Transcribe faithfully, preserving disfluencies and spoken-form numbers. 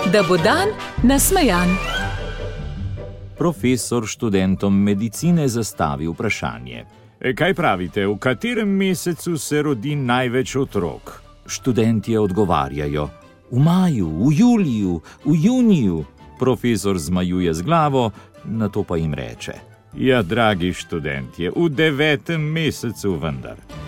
da bo dan nasmejan. Profesor študentom medicine zastavi vprašanje. Kaj pravite, v katerem mesecu se rodi največ otrok? Študentje odgovarjajo. V maju, v juliju, v juniju. Profesor zmajuje z glavo, nato pa jim reče. Ja, dragi študentje, v devetem mesecu vendar.